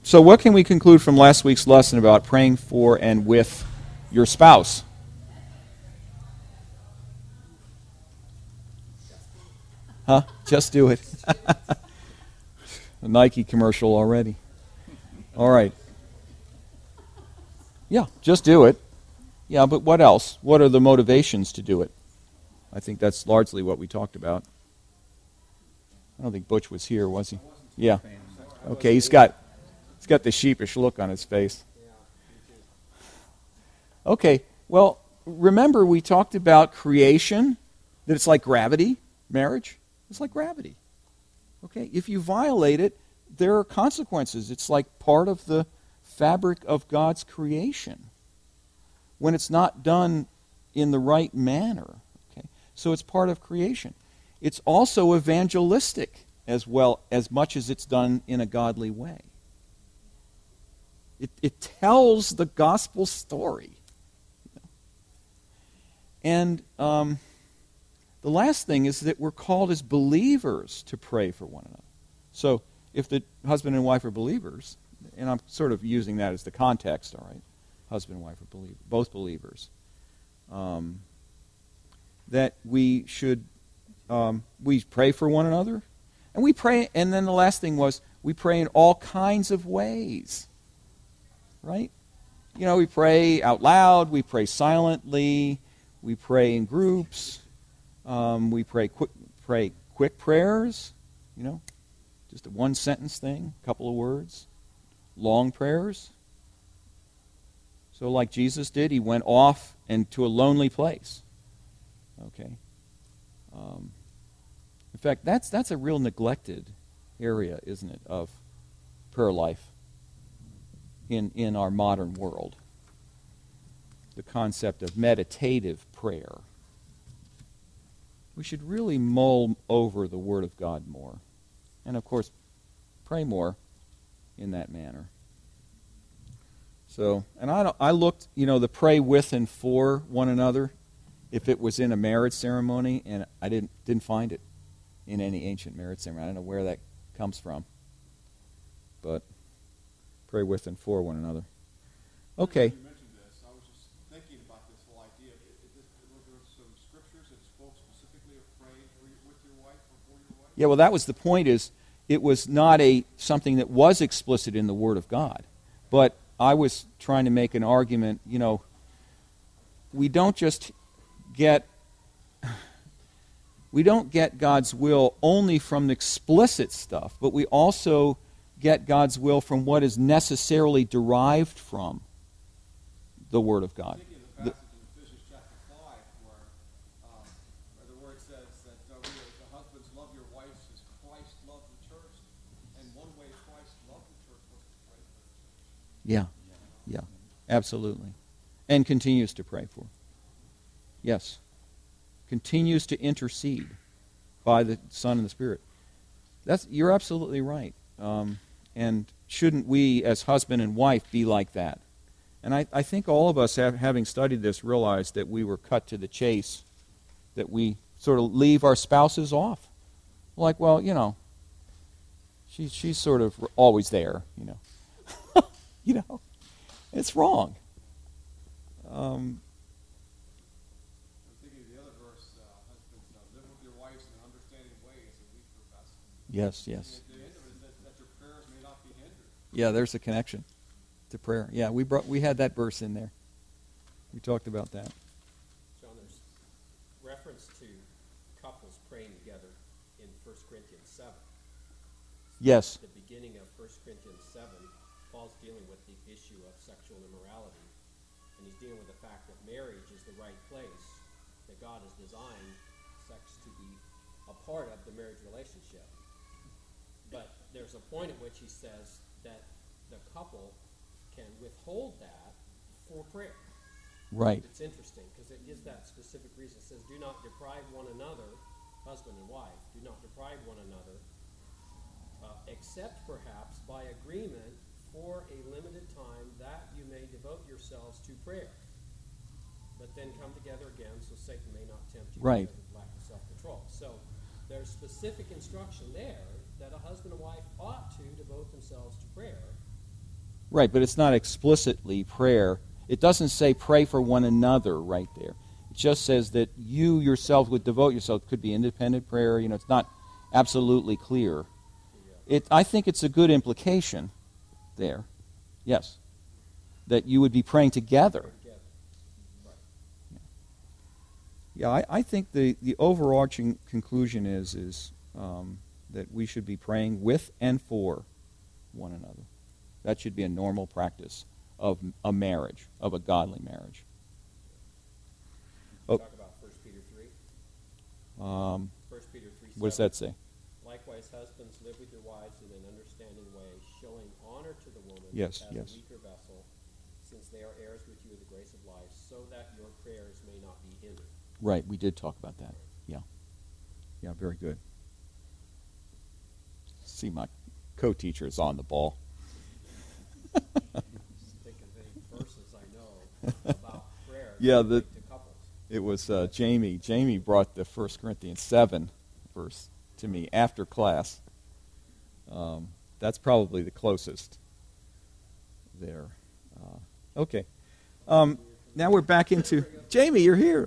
So what can we conclude from last week's lesson about praying for and with your spouse? Huh? Just do it. A Nike commercial already. All right. Yeah, just do it. Yeah, but what else? What are the motivations to do it? I think that's largely what we talked about. I don't think Butch was here, was he? Yeah. Okay, he's got the sheepish look on his face. Okay, well, remember we talked about creation, that it's like gravity, marriage. It's like gravity. Okay, if you violate it, there are consequences. It's like part of the fabric of God's creation when it's not done in the right manner. Okay, so it's part of creation. It's also evangelistic as well, as much as it's done in a godly way. It tells the gospel story. And the last thing is that we're called as believers to pray for one another. So if the husband and wife are believers, and I'm sort of using that as the context, all right, husband and wife are both believers, that we should we pray for one another, and we pray. And then the last thing was we pray in all kinds of ways, right? You know, we pray out loud, we pray silently, we pray in groups, we pray quick prayers, you know, just a one sentence thing, a couple of words, long prayers. So like Jesus did, he went off and to a lonely place. Okay. In fact, that's a real neglected area, isn't it, of prayer life in our modern world. The concept of meditative prayer. We should really mull over the Word of God more. And of course, pray more in that manner. So, and I looked, you know, the pray with and for one another, if it was in a marriage ceremony, and I didn't find it in any ancient marriage ceremony. I don't know where that comes from. But pray with and for one another. Okay. You mentioned this. I was just thinking about this whole idea. Were there some scriptures that spoke specifically of praying with your wife or for your wife? Yeah, well, that was the point. Is it was not something that was explicit in the Word of God, but I was trying to make an argument. You know, we don't get God's will only from the explicit stuff, but we also get God's will from what is necessarily derived from the Word of God. Thinking of the passage in Ephesians chapter 5 where the word says that the husbands love your wives as Christ loved the church, and one way Christ loved the church was to pray for the church. Yeah, absolutely. And continues to pray for. Yes. Continues to intercede by the Son and the Spirit. You're absolutely right. And shouldn't we, as husband and wife, be like that? And I think all of us, having studied this, realized that we were cut to the chase, that we sort of leave our spouses off. Like, well, you know, she's sort of always there, you know. You know, it's wrong. I'm thinking of the other verse, husbands, live with your wives in an understanding way as a weak for best. Yes. And at the end of it is that your prayers may not be hindered. Yeah, there's a connection to prayer. Yeah, we had that verse in there. We talked about that. John, there's reference to couples praying together in 1 Corinthians 7. Yes. At the beginning of 1 Corinthians 7, Paul's dealing with the issue of sexual immorality, and he's dealing with the fact that marriage is the right place, that God has designed sex to be a part of the marriage relationship. But there's a point at which he says that the couple can withhold that for prayer. Right. It's interesting because it gives that specific reason. It says, do not deprive one another, husband and wife, do not deprive one another, except perhaps by agreement for a limited time that you may devote yourselves to prayer. But then come together again so Satan may not tempt you Right. with lack of self-control. So there's specific instruction there that a husband and wife ought to devote themselves to prayer Right, but it's not explicitly prayer. It doesn't say pray for one another right there. It just says that you yourself would devote yourself. It could be independent prayer. It's not absolutely clear. I think it's a good implication there. Yes. That you would be praying together. Yeah, I think the overarching conclusion is that we should be praying with and for one another. That should be a normal practice of a marriage, of a godly marriage. Talk about 1 Peter 3. 1 Peter 3. What does that say? Likewise, husbands, live with your wives in an understanding way, showing honor to the woman Yes, as yes. a weaker vessel, since they are heirs with you of the grace of life, so that your prayers may not be hindered. Right, we did talk about that. Yeah. Yeah, very good. See, my co-teacher is on the ball. Think of any verses I know about prayer. Yeah, to couples. It was Jamie. Jamie brought the 1 Corinthians 7 verse to me after class. That's probably the closest there. Okay. Now we're back into... Jamie, you're here.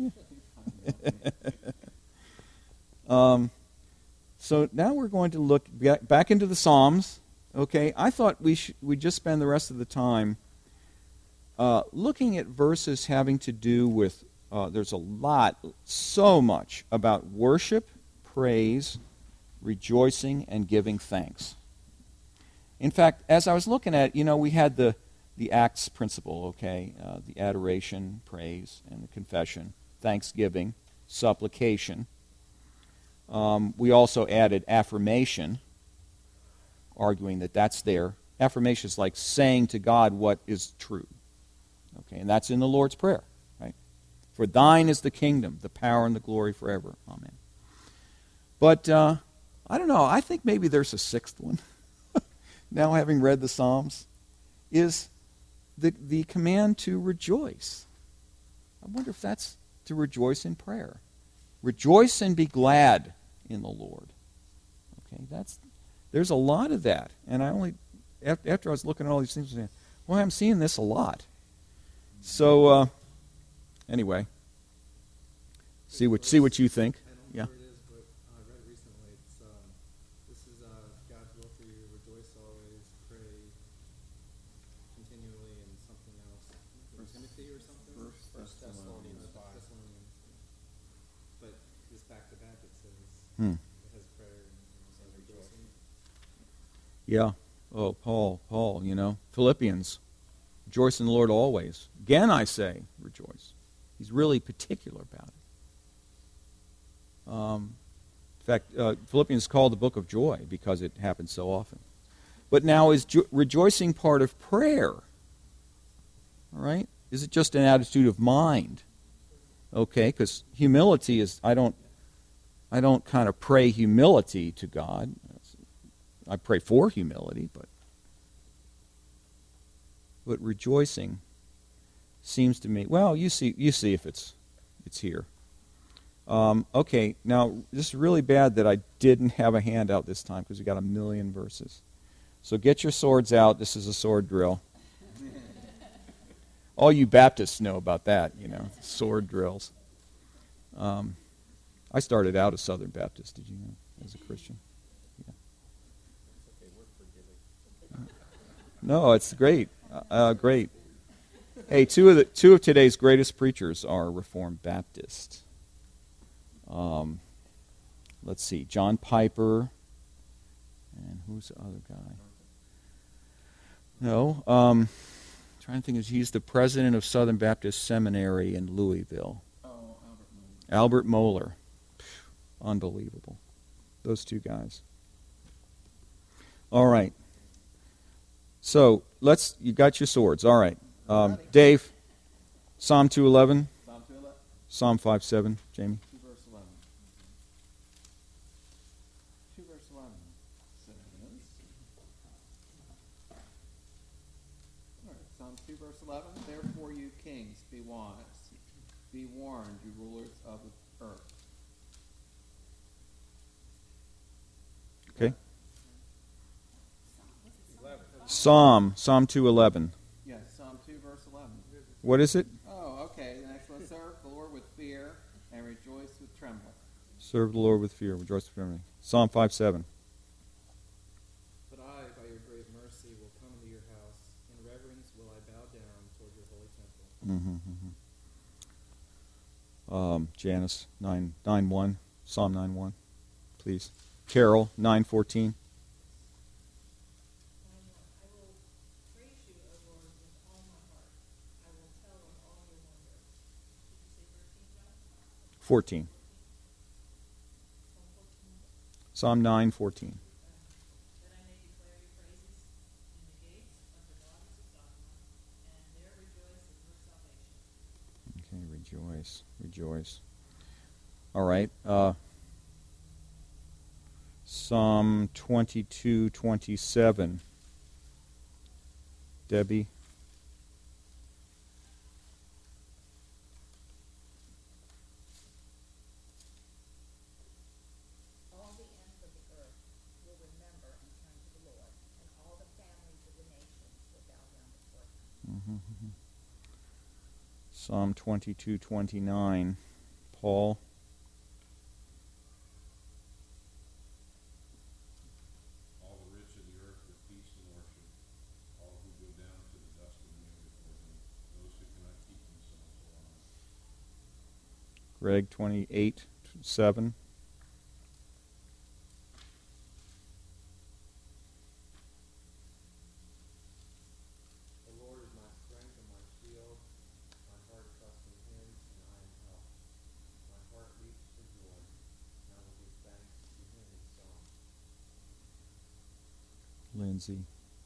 So now we're going to look back into the Psalms. Okay, I thought we'd just spend the rest of the time looking at verses having to do with, there's so much about worship, praise, rejoicing, and giving thanks. In fact, as I was looking at, we had the Acts principle, okay, the adoration, praise, and the confession, thanksgiving, supplication. We also added affirmation, arguing that that's there. Affirmation is like saying to God what is true. Okay, and that's in the Lord's Prayer, right? For thine is the kingdom, the power, and the glory forever. Amen. But I don't know. I think maybe there's a sixth one. Now, having read the Psalms, is the command to rejoice. I wonder if that's to rejoice in prayer. Rejoice and be glad in the Lord. Okay, there's a lot of that, and after I was looking at all these things, I was saying, well, I'm seeing this a lot. So anyway, see what you think. I Yeah. don't know where it is, but I read it recently. This is God's will for you: rejoice always, pray continually, and something else. Timothy or something. First Thessalonians 5. But just back to back, it says Hmm. it has prayer and rejoicing. Yeah. Oh, Paul, Philippians, rejoice in the Lord always. Again, I say, rejoice. He's really particular about it. In fact, Philippians is called the book of joy because it happens so often. But now, is rejoicing part of prayer? All right? Is it just an attitude of mind? Okay, because humility is, I don't kind of pray humility to God. I pray for humility, but rejoicing seems to me, well, you see if it's here. Okay, now this is really bad that I didn't have a handout this time because we got a million verses. So get your swords out. This is a sword drill. All you Baptists know about that, sword drills. I started out a Southern Baptist, did you know, as a Christian? Yeah. Okay, we're forgiving. No, it's great. Great. Hey, two of today's greatest preachers are Reformed Baptist. Let's see, John Piper, and who's the other guy? No, trying to think, he's the president of Southern Baptist Seminary in Louisville. Oh, Albert Mohler. Unbelievable. Those two guys. All right. So, you got your swords. All right. Dave, Psalm 2:11. Psalm 2:11. Psalm 5:7. Jamie. 2 verse 11. 2 verse 11 says, all right, Psalm 2 verse 11, therefore you kings, be wise, be warned, you rulers of the earth. Okay. Psalm 2:11. Yes, Psalm 2, verse 11. What is it? Oh, okay. The next one. Serve the Lord with fear and rejoice with trembling. Serve the Lord with fear, rejoice with trembling. Psalm 5:7. But I, by your great mercy, will come into your house. In reverence will I bow down toward your holy temple. Janice 9:1. Psalm 9:1, please. Carol 9:14. I will praise you, O Lord, with all my heart. I will tell of all your wonders. Did you say 13, John? 14. Psalm 9:14. That I may declare your praises in the gates of the daughters of Zion, and there rejoice in your salvation. Okay, rejoice. All right. Psalm 22:27. Debbie. All the ends of the earth will remember and turn to the Lord, and all the families of the nations will bow down before him. Psalm 22:29. Paul. All the rich of the earth with peace and worship, all who go down to the dust of the earth before him, those who cannot keep themselves alive. Greg 28:7. The Lord is my strength and my shield. My heart trusts in him, and I am helped. My heart leaps for joy, and I will give thanks to him in song. Lindsay.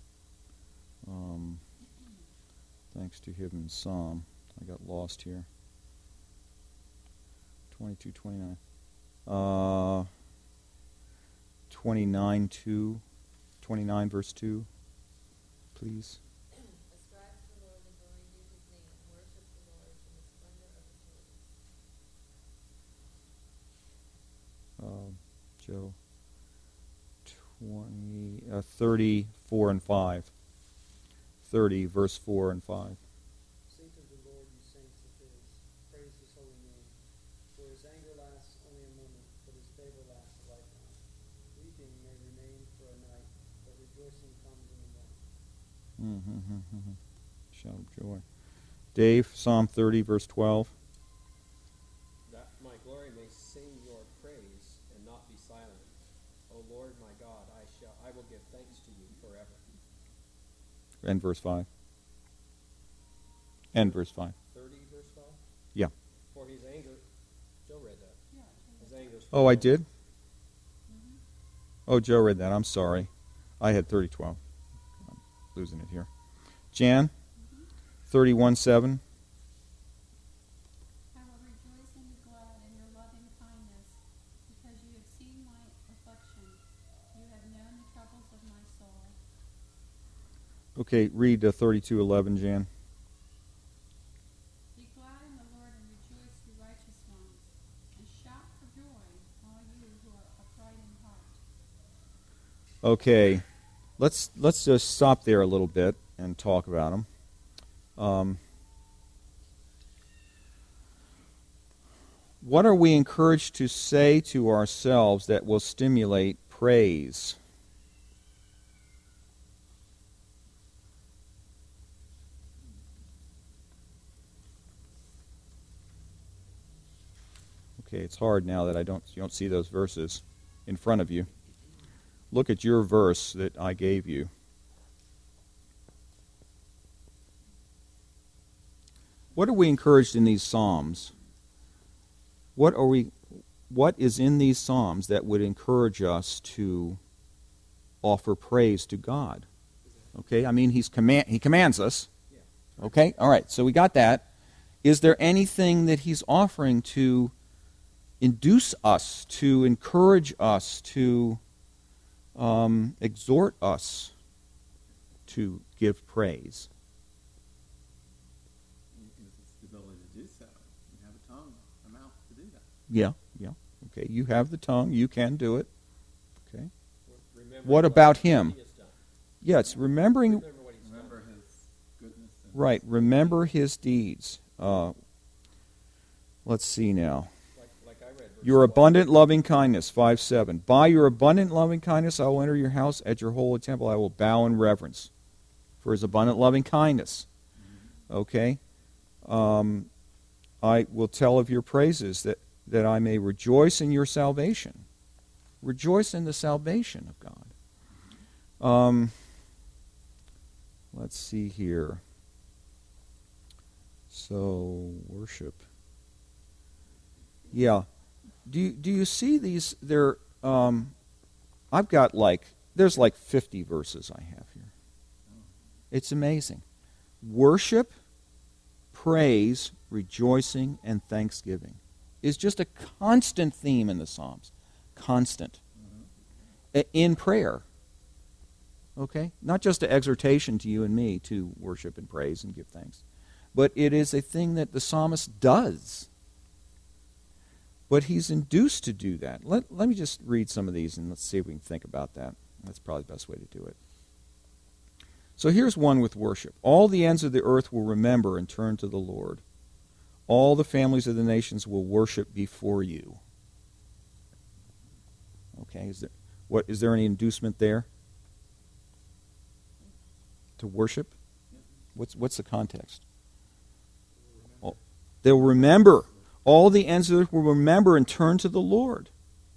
Thanks to him in Psalm. I got lost here. 22:29. 29 verse 2, please. Ascribe to the Lord the glory due his name, and worship the Lord in the splendor of his holiness. Joe. 34 and 5. 30 verse 4 and 5. Sing to the Lord, you saints of his. Praise his holy name. For his anger lasts only a moment, but his favor lasts a lifetime. Weeping may remain for a night, but rejoicing comes in the morning. Shout of joy. Dave, Psalm 30 verse 12. That my glory may sing your praise and not be silent. O Lord my God, I will give thanks to you forever. And verse 5. And verse 5. 30 verse 5? Yeah. For his anger, Joe read that. His anger. Oh, I did? Oh, Joe read that. I'm sorry. I had 30:12. I'm losing it here. Jan, 31:7. I will rejoice and be glad in your loving kindness, because you have seen my affliction. You have known the troubles of my soul. Okay, read 32:11, Jan. Be glad in the Lord and rejoice, you righteous ones, and shout for joy, all you who are upright in heart. Okay, let's just stop there a little bit and talk about them. What are we encouraged to say to ourselves that will stimulate praise? Okay, it's hard now that you don't see those verses in front of you. Look at your verse that I gave you. What are we encouraged in these Psalms? What is in these Psalms that would encourage us to offer praise to God? Okay, I mean he commands us. Okay, all right, so we got that. Is there anything that he's offering to induce us, to encourage us, to exhort us to give praise? It's the ability to do so. You have a tongue, a mouth to do that. Yeah. Okay, you have the tongue, you can do it. Okay. Remember What about him? he has done. Yeah, it's remembering. Remember what he's done. Remember his goodness. And Right, remember his deeds. Let's see now. Like I read. verse Your 12. abundant loving kindness, 5:7. By your abundant loving kindness I will enter your house. At your holy temple I will bow in reverence. For his abundant loving kindness. Okay? I will tell of your praises, that I may rejoice in your salvation. Rejoice in the salvation of God. Let's see here. So, worship. Yeah. Do you see these? I've got there's 50 verses I have here. It's amazing. Worship, praise, rejoicing, and thanksgiving is just a constant theme in the Psalms. Constant. In prayer. Okay? Not just an exhortation to you and me to worship and praise and give thanks. But it is a thing that the psalmist does. But he's induced to do that. Let me just read some of these and let's see if we can think about that. That's probably the best way to do it. So here's one with worship. All the ends of the earth will remember and turn to the Lord. All the families of the nations will worship before you. Okay, is there any inducement there? To worship? What's the context? They'll remember. All the ends of the earth will remember and turn to the Lord.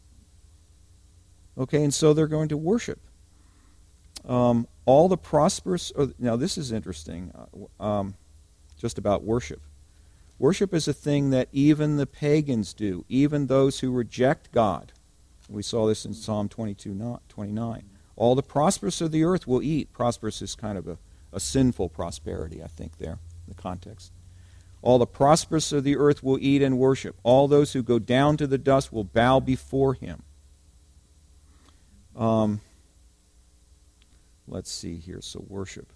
Okay, and so they're going to worship. All the prosperous... now this is interesting, just about worship. Worship is a thing that even the pagans do, even those who reject God. We saw this in Psalm 29. All the prosperous of the earth will eat. Prosperous is kind of a sinful prosperity, I think, there, the context. All the prosperous of the earth will eat and worship. All those who go down to the dust will bow before him. Let's see here. So worship.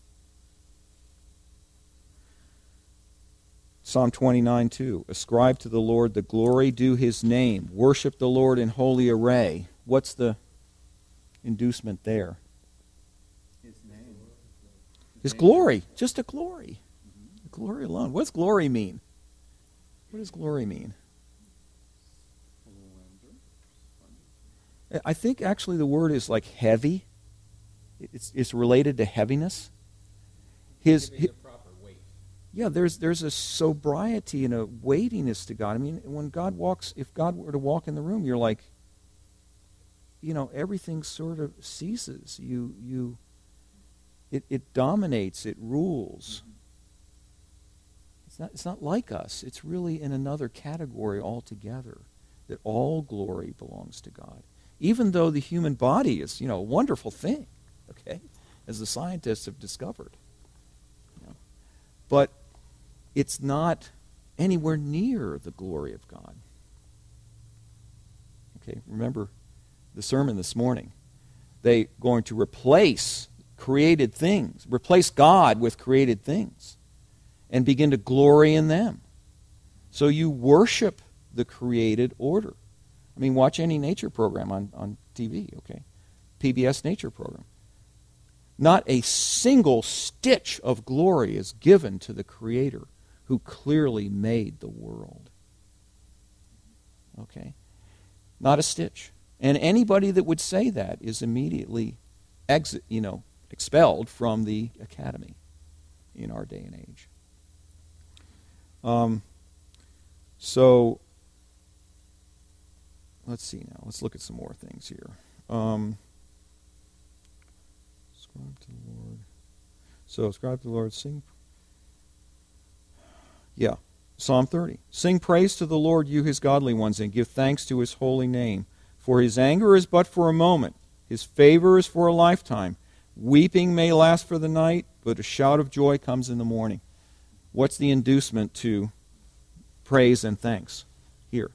Psalm 29:2. Ascribe to the Lord the glory due his name. Worship the Lord in holy array. What's the inducement there? his name. His glory. Just a glory. Glory alone. What does glory mean? What does glory mean? I think actually the word is like heavy. It's related to heaviness. Giving the proper weight. Yeah, there's a sobriety and a weightiness to God. I mean, when God walks, if God were to walk in the room, you're like, everything sort of ceases. It dominates, it rules. It's not like us. It's really in another category altogether, that all glory belongs to God. Even though the human body is, a wonderful thing, okay, as the scientists have discovered. But it's not anywhere near the glory of God. Okay, remember the sermon this morning. They're going to replace created things, replace God with created things, and begin to glory in them. So you worship the created order. I mean, watch any nature program on TV, okay? PBS nature program. Not a single stitch of glory is given to the Creator who clearly made the world. Okay? Not a stitch. And anybody that would say that is immediately expelled from the academy in our day and age. So, let's see now. Let's look at some more things here. Ascribe to the Lord. So, ascribe to the Lord. Sing. Yeah. Psalm 30. Sing praise to the Lord, you his godly ones, and give thanks to his holy name. For his anger is but for a moment. His favor is for a lifetime. Weeping may last for the night, but a shout of joy comes in the morning. What's the inducement to praise and thanks here?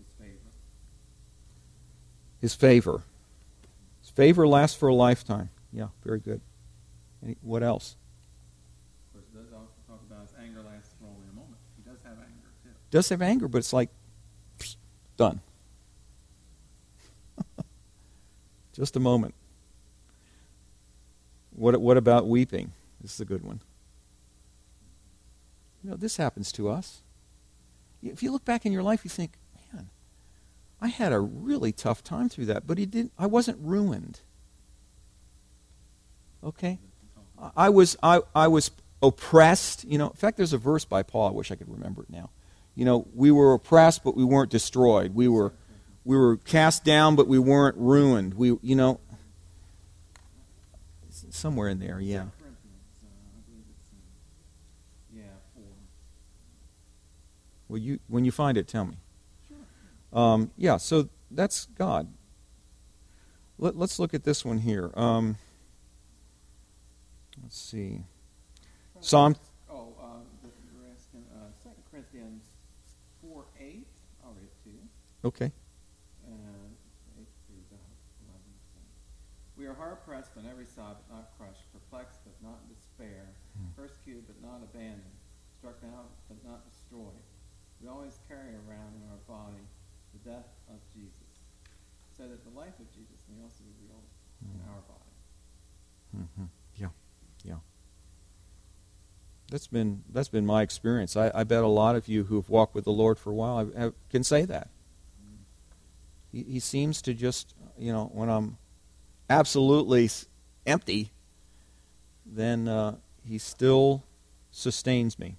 His favor. His favor. His favor lasts for a lifetime. Yeah, very good. What else? Of course, it does also talk about his anger lasts for only a moment. He does have anger, too. Does have anger, but it's like, done. Just a moment. What about weeping? This is a good one. This happens to us. If you look back in your life, you think, man, I had a really tough time through that, but I wasn't ruined. Okay? I was oppressed. In fact, there's a verse by Paul. I wish I could remember it now. We were oppressed, but we weren't destroyed. We were cast down, but we weren't ruined. Somewhere in there, yeah. Well, when you find it, tell me. Sure. Yeah, so that's God. Let's look at this one here. Let's see. Psalm. You're asking 2 Corinthians 4:8. I'll read it to you. Okay. 8 through 11. We are hard pressed on every side, but not crushed, perplexed, but not in despair, persecuted, but not abandoned, struck down, but not destroyed. We always carry around in our body the death of Jesus, so that the life of Jesus may also be revealed in our body. Mm-hmm. Yeah. That's been my experience. I bet a lot of you who have walked with the Lord for a while can say that. He seems to just, when I'm absolutely empty, then he still sustains me.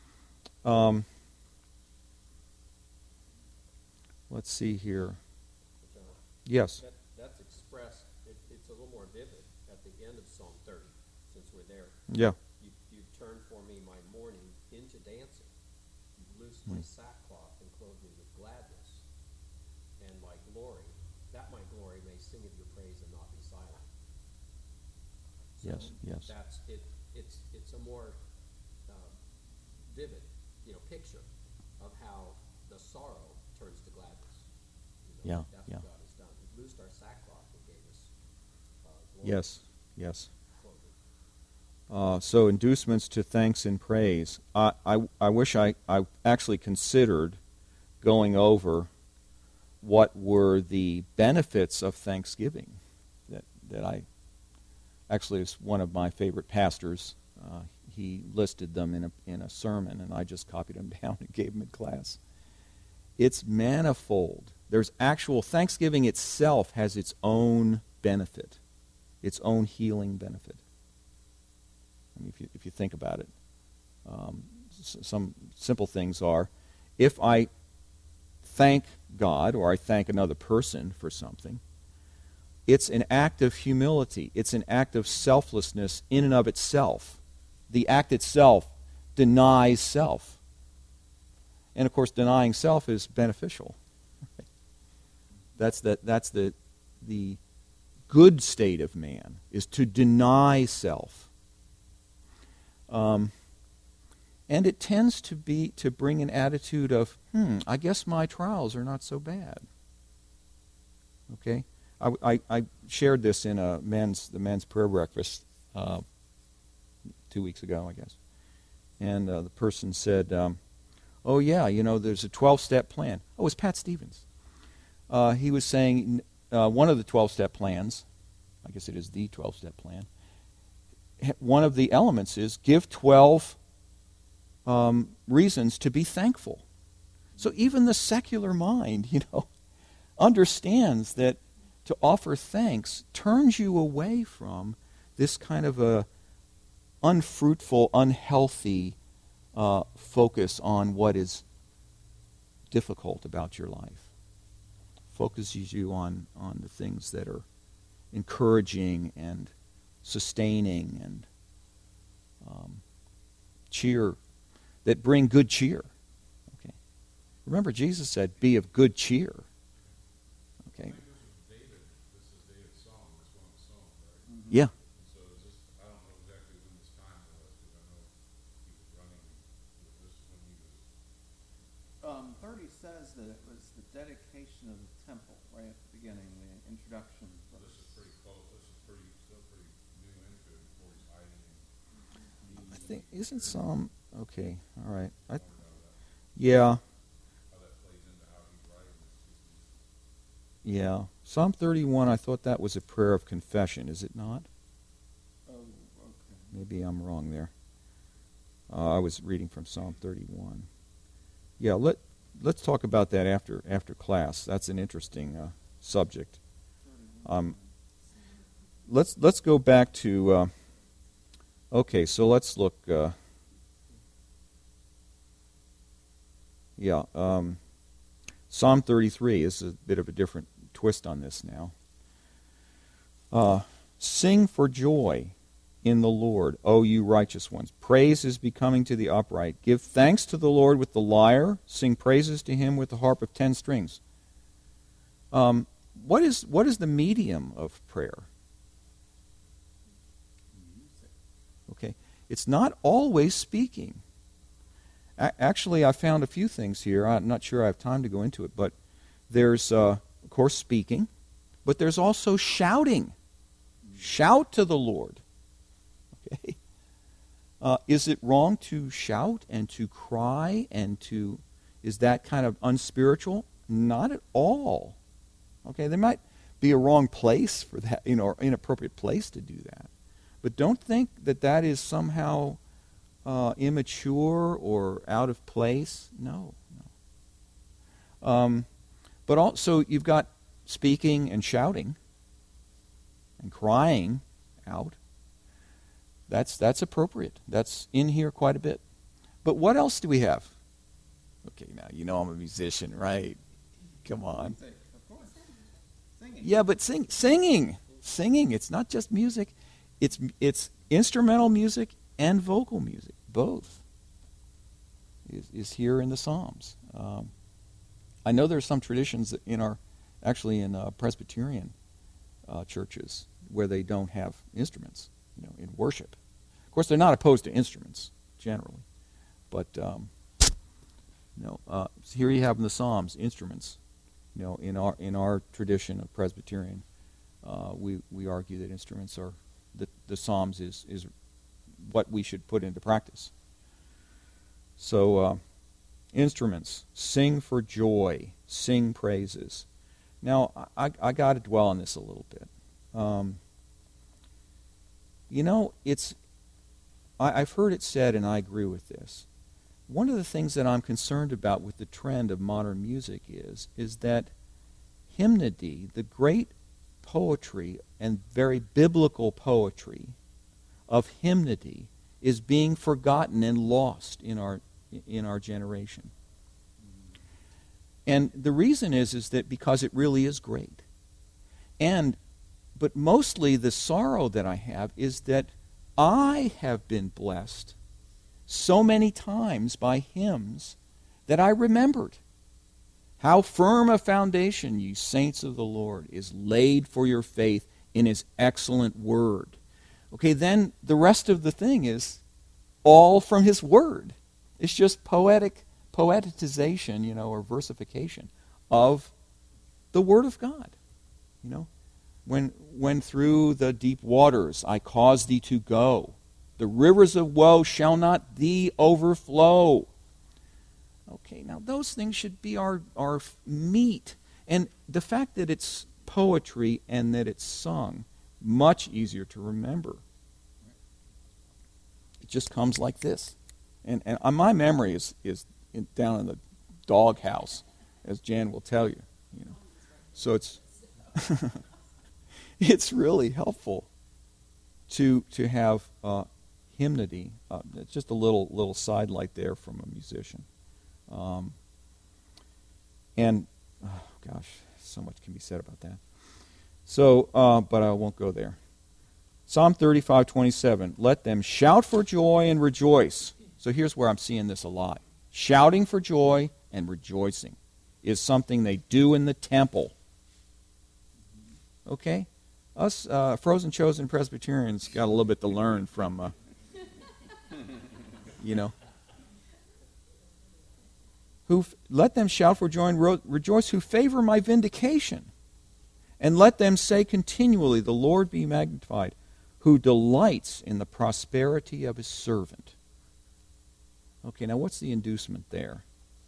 Let's see here. John, Yes. That's expressed, it's a little more vivid at the end of Psalm 30, since we're there. Yeah. You've turned for me my mourning into dancing. You've loosed my sackcloth and clothed me with gladness. And my glory, that my glory may sing of your praise and not be silent. So Yes. That's it. It's a more vivid, picture of how the sorrow turns to gladness. That's what God has done. He loosed our sackcloth and gave us glory. Yes. So inducements to thanks and praise. I wish I actually considered going over what were the benefits of Thanksgiving. That I actually is one of my favorite pastors. He listed them in a sermon, and I just copied them down and gave them in class. It's manifold. There's actual Thanksgiving itself has its own benefit, its own healing benefit. I mean, if you think about it, some simple things are, if I thank God or I thank another person for something, it's an act of humility. It's an act of selflessness in and of itself. The act itself denies self. And of course, denying self is beneficial. That's the good state of man, is to deny self. And it tends to bring an attitude of, I guess my trials are not so bad. Okay? I shared this in the men's prayer breakfast 2 weeks ago, I guess. And the person said, oh yeah, there's a 12-step plan. Oh, it was Pat Stevens. He was saying one of the 12-step plans, I guess it is the 12-step plan, one of the elements is give 12 reasons to be thankful. So even the secular mind, understands that to offer thanks turns you away from this kind of a unfruitful, unhealthy focus on what is difficult about your life. Focuses you on the things that are encouraging and sustaining and cheer, that bring good cheer. Okay. Remember, Jesus said, "Be of good cheer." Okay. This is David's song. This one song, right? Mm-hmm. Yeah. So I don't know exactly when this time was, because I know he was running with this when he was. 30 says that it was the dedication of the temple right at the beginning, the introduction. This is pretty close. This is still pretty new into it before he's hiding. I think, isn't Psalm, okay, all right. Yeah. How that plays into how he's writing this. Yeah. Psalm 31, I thought that was a prayer of confession, is it not? Maybe I'm wrong there. I was reading from Psalm 31. Yeah, let's talk about that after class. That's an interesting subject. Let's go back to. Okay, so let's look. Psalm 33 is a bit of a different twist on this now. Sing for joy in the Lord, O you righteous ones. Praise is becoming to the upright. Give thanks to the Lord with the lyre. Sing praises to him with the harp of 10 strings. What is the medium of prayer? Okay, it's not always speaking. Actually, I found a few things here. I'm not sure I have time to go into it, but there's, of course, speaking, but there's also shouting. Shout to the Lord. Okay, is it wrong to shout and to cry and to? Is that kind of unspiritual? Not at all. Okay, there might be a wrong place for that, or inappropriate place to do that, but don't think that is somehow immature or out of place. No. But also you've got speaking and shouting and crying out. That's appropriate. That's in here quite a bit. But what else do we have? Okay, now I'm a musician, right? Come on. Of course. Singing. Yeah, but singing. It's not just music. It's instrumental music and vocal music. Both is here in the Psalms. I know there's some traditions in Presbyterian churches where they don't have instruments, in worship. Of course, they're not opposed to instruments generally, but here you have in the Psalms instruments. In our tradition of Presbyterian, we argue that instruments are the Psalms is what we should put into practice. So, instruments, sing for joy, sing praises. Now, I got to dwell on this a little bit. I've heard it said, and I agree with this. One of the things that I'm concerned about with the trend of modern music is that hymnody, the great poetry and very biblical poetry of hymnody, is being forgotten and lost in our generation. And the reason is that because it really is great. But mostly the sorrow that I have is that I have been blessed so many times by hymns that I remembered. How firm a foundation, ye saints of the Lord, is laid for your faith in his excellent word. Okay, then the rest of the thing is all from his word. It's just poeticization, or versification of the word of God. When through the deep waters I cause thee to go, the rivers of woe shall not thee overflow. Okay, now those things should be our meat. And the fact that it's poetry and that it's sung, much easier to remember. It just comes like this. And my memory is down in the doghouse, as Jan will tell you. So it's it's really helpful to have hymnody. It's just a little sidelight there from a musician. So much can be said about that. So, but I won't go there. Psalm 35:27. Let them shout for joy and rejoice. So here's where I'm seeing this a lot. Shouting for joy and rejoicing is something they do in the temple. Okay? Us frozen chosen Presbyterians got a little bit to learn from, let them shout for joy and rejoice who favor my vindication. And let them say continually, the Lord be magnified, who delights in the prosperity of his servant. Okay, now what's the inducement there?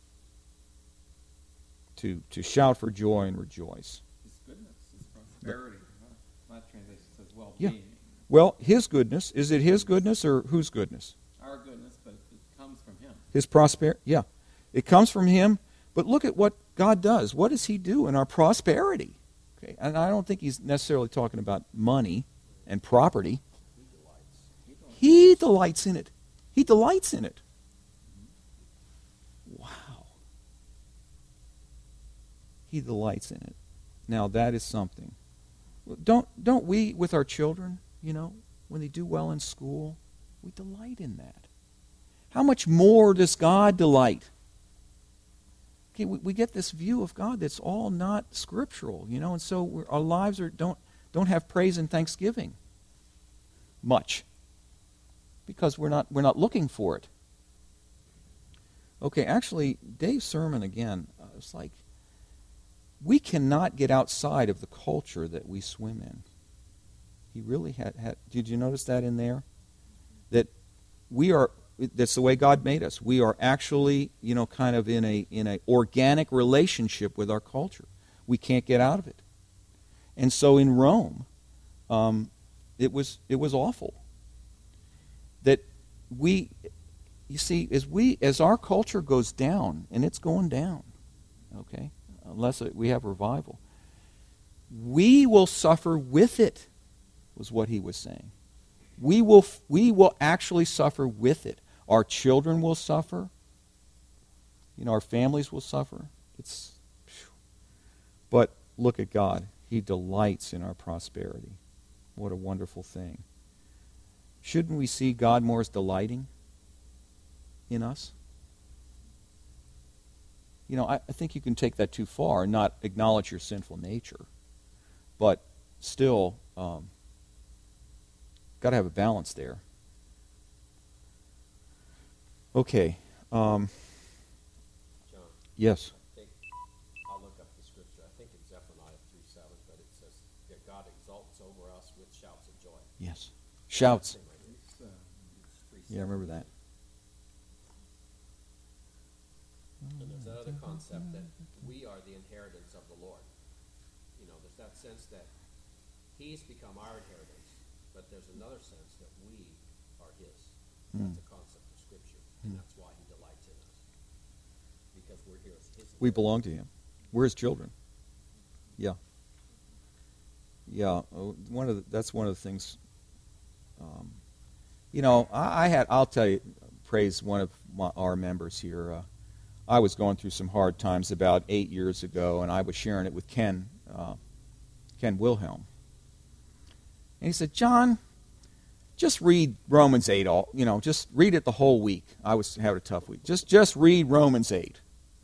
To shout for joy and rejoice. His goodness, his prosperity. My translation says well-being. Yeah. Well, His goodness. Is it His goodness or whose goodness? Our goodness, but it comes from Him. His prosperity. Yeah. It comes from Him. But look at what God does. What does He do in our prosperity? Okay. And I don't think He's necessarily talking about money and property. He delights in it. He delights in it. Wow. He delights in it. Now that is something. Don't we, with our children, when they do well in school, we delight in that. How much more does God delight? Okay, we get this view of God that's all not scriptural, and so our lives don't have praise and thanksgiving much because we're not looking for it. Okay, actually, Dave's sermon again, it's like we cannot get outside of the culture that we swim in. He really had did you notice that in there? That that's the way God made us. We are actually, kind of in a organic relationship with our culture. We can't get out of it. And so in Rome, it was awful. That you see, as our culture goes down, and it's going down, okay, unless we have revival, we will suffer with it, was what he was saying. We will actually suffer with it. Our children will suffer. Our families will suffer. But look at God. He delights in our prosperity. What a wonderful thing. Shouldn't we see God more as delighting in us? I think you can take that too far and not acknowledge your sinful nature. But still, got to have a balance there. Okay. John, yes. I think I'll look up the scripture. I think it's Zephaniah 3:7, but it says that God exalts over us with shouts of joy. Yes. Shouts. It's 3:7. Yeah, I remember that. And there's that other concept that we are the inheritance of the Lord. There's that sense that He's become our inheritance, but there's another sense that we are His. That's a concept of Scripture, and that's why He delights in us, because we're here as His. We belong to Him. We're His children. Yeah. Yeah. That's one of the things. I'll tell you, praise one of our members here. I was going through some hard times about 8 years ago, and I was sharing it with Ken Wilhelm. And he said, John, just read Romans 8. Just read it the whole week. I was having a tough week. Just read Romans 8.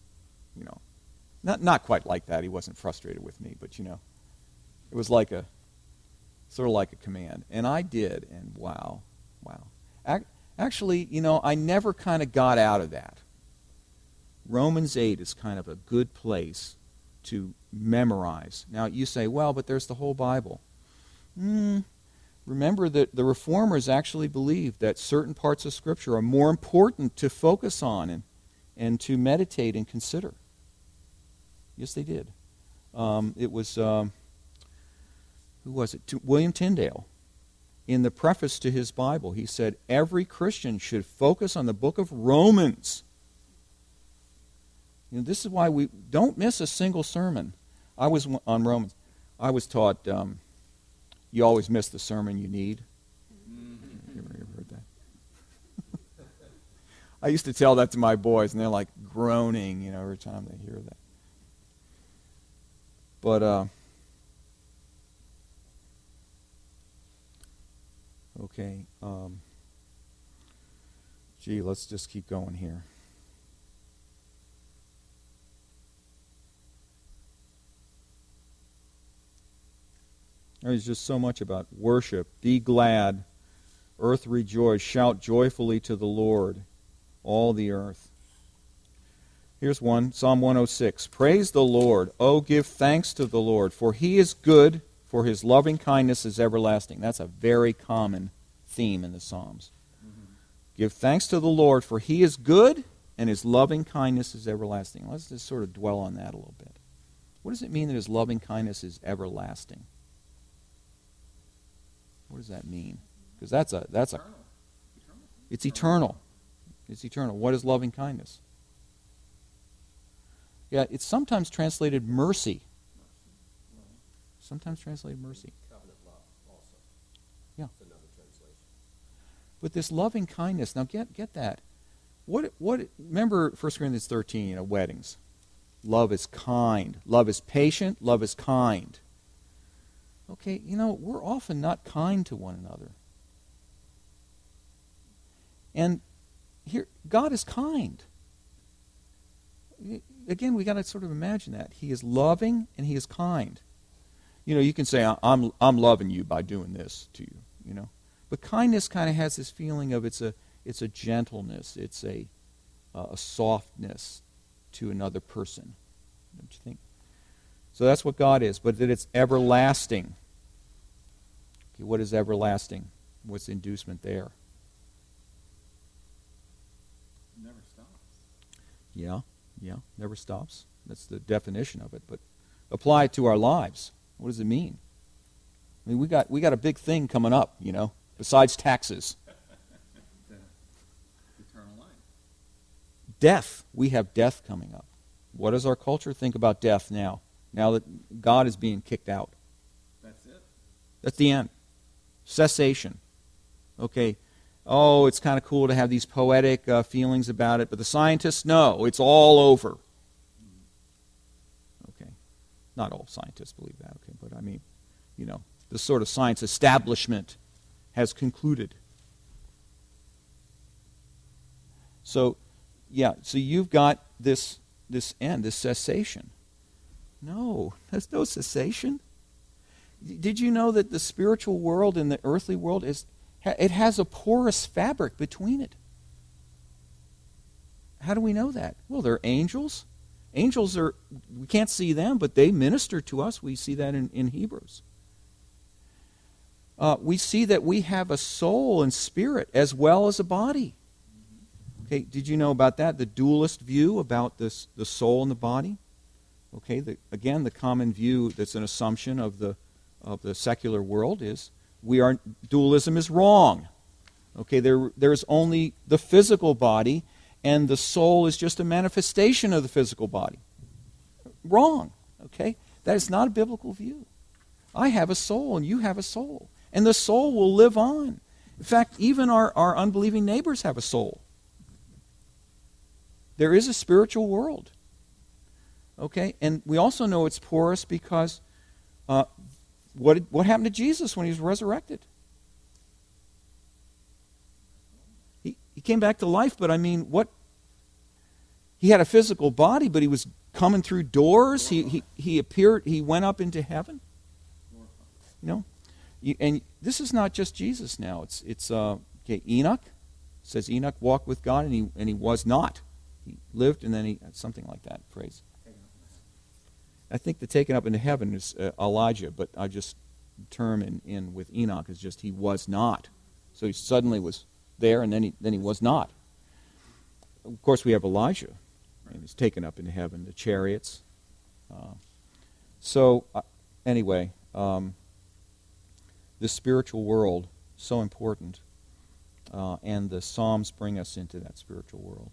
Not quite like that. He wasn't frustrated with me, but it was like sort of like a command. And I did, and wow. Actually, I never kind of got out of that. Romans 8 is kind of a good place to memorize. Now, you say, well, but there's the whole Bible. Remember that the Reformers actually believed that certain parts of Scripture are more important to focus on and to meditate and consider. Yes, they did. It was, who was it? William Tyndale. In the preface to his Bible, he said, every Christian should focus on the book of Romans. This is why we don't miss a single sermon. I was on Romans. I was taught you always miss the sermon you need. You ever heard that? I used to tell that to my boys, and they're like groaning, every time they hear that. But okay. Let's just keep going here. There's just so much about worship. Be glad, earth rejoice, shout joyfully to the Lord, all the earth. Here's one, Psalm 106. Praise the Lord, oh give thanks to the Lord, for He is good, for His loving kindness is everlasting. That's a very common theme in the Psalms. Give thanks to the Lord, for He is good, and His loving kindness is everlasting. Let's just sort of dwell on that a little bit. What does it mean that His loving kindness is everlasting? What does that mean? Because that's a Eternal. it's eternal. It's eternal. What is loving kindness? Yeah, it's sometimes translated mercy. Sometimes translated mercy. Covenant love also. Yeah. It's another translation. But this loving kindness, now get that. What remember 1 Corinthians 13, weddings. Love is kind. Love is patient. Love is kind. Okay, we're often not kind to one another. And here, God is kind. Again, we got to sort of imagine that. He is loving and he is kind. You can say, I'm loving you by doing this to you, But kindness kind of has this feeling of it's a gentleness, it's a softness to another person. Don't you think? So that's what God is, but that it's everlasting. Okay, what is everlasting? What's the inducement there? It never stops. Yeah, never stops. That's the definition of it. But apply it to our lives. What does it mean? I mean, we got a big thing coming up, besides taxes. The eternal life. Death. We have death coming up. What does our culture think about death now? Now that God is being kicked out. That's it. That's the end. Cessation. Okay. Oh, it's kind of cool to have these poetic feelings about it, but the scientists know it's all over. Okay. Not all scientists believe that, okay, but I mean, the sort of science establishment has concluded. So you've got this end, this cessation. No, there's no cessation. Did you know that the spiritual world and the earthly world it has a porous fabric between it? How do we know that? Well, they're angels. Angels we can't see them, but they minister to us. We see that in Hebrews. We see that we have a soul and spirit as well as a body. Okay, did you know about that? The dualist view about the soul and the body? Okay, again, the common view that's an assumption of the secular world is dualism is wrong. Okay, there's only the physical body, and the soul is just a manifestation of the physical body. Wrong. Okay, that is not a biblical view. I have a soul, and you have a soul, and the soul will live on. In fact, even our unbelieving neighbors have a soul. There is a spiritual world. Okay, and we also know it's porous because what happened to Jesus when he was resurrected? He came back to life, but I mean, he had a physical body, but he was coming through doors. He appeared. He went up into heaven. And this is not just Jesus now. It's Enoch. It says Enoch walked with God, and he was not. He lived, and then something like that phrase. I think the taken up into heaven is Elijah, but I just term in with Enoch is just he was not. So he suddenly was there, and then he was not. Of course, we have Elijah, and he's taken up into heaven, the chariots. Anyway, the spiritual world, so important, and the Psalms bring us into that spiritual world.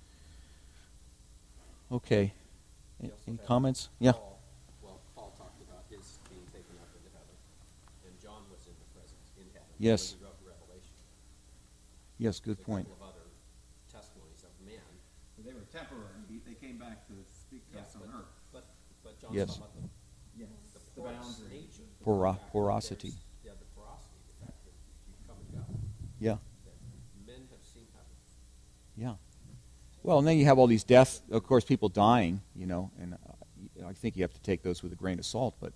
Okay. Any comments? Yeah. Paul talked about his being taken up into heaven, and John was in the presence in heaven. Yes. When he wrote Revelation. Yes, good point. A couple of other testimonies of men. They were temporary. They came back to speak to us on earth. But John's Yes. talking about the porous nature. Porosity. The porosity, the fact that you come and go. Yeah. That men have seen heaven. Yeah. Well, and then you have all these deaths, of course, people dying, and I think you have to take those with a grain of salt, but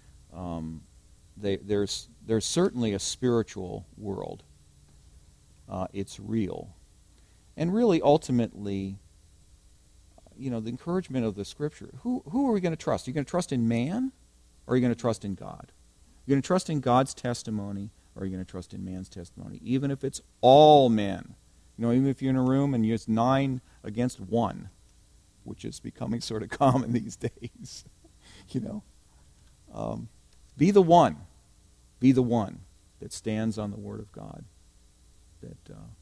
there's certainly a spiritual world. It's real. And really, ultimately, the encouragement of the Scripture, who are we going to trust? Are you going to trust in man, or are you going to trust in God? Are you going to trust in God's testimony, or are you going to trust in man's testimony? Even if it's all men. Even if you're in a room and it's 9 against 1, which is becoming sort of common these days. Be the one. Be the one. that stands on the Word of God. That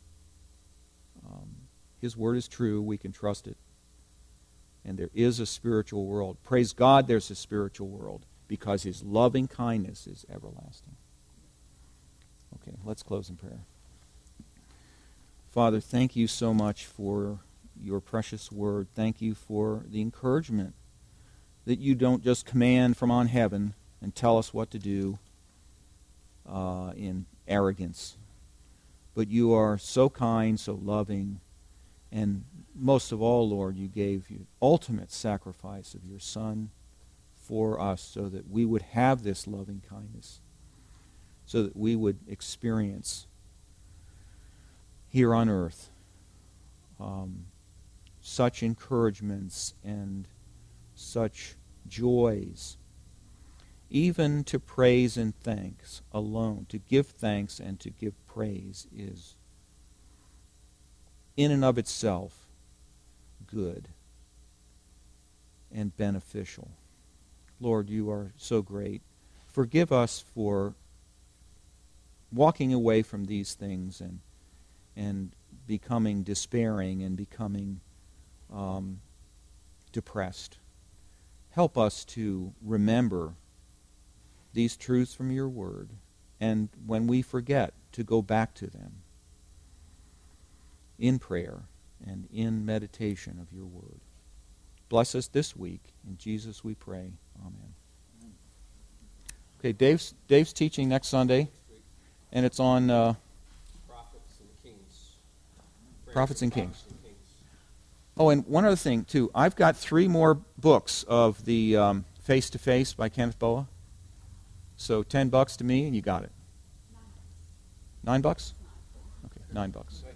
His Word is true, we can trust it. And there is a spiritual world. Praise God there's a spiritual world, because His loving kindness is everlasting. Okay, let's close in prayer. Father, thank you so much for your precious word. Thank you for the encouragement that you don't just command from on heaven and tell us what to do in arrogance, but you are so kind, so loving, and most of all, Lord, you gave the ultimate sacrifice of your Son for us so that we would have this loving kindness, so that we would experience here on earth such encouragements and such joys, even to praise and thanks alone. To give thanks and to give praise is in and of itself good and beneficial. Lord, you are so great. Forgive us for walking away from these things and becoming despairing and becoming depressed. Help us to remember these truths from your word, and when we forget, to go back to them in prayer and in meditation of your word. Bless us this week. In Jesus we pray. Amen. Okay, Dave's teaching next Sunday, and it's on Prophets and Kings. Prophets and Kings. Oh, and one other thing, too. I've got 3 more books of the Face-to-Face by Kenneth Boa. So $10 to me, and you got it. $9? Okay, $9.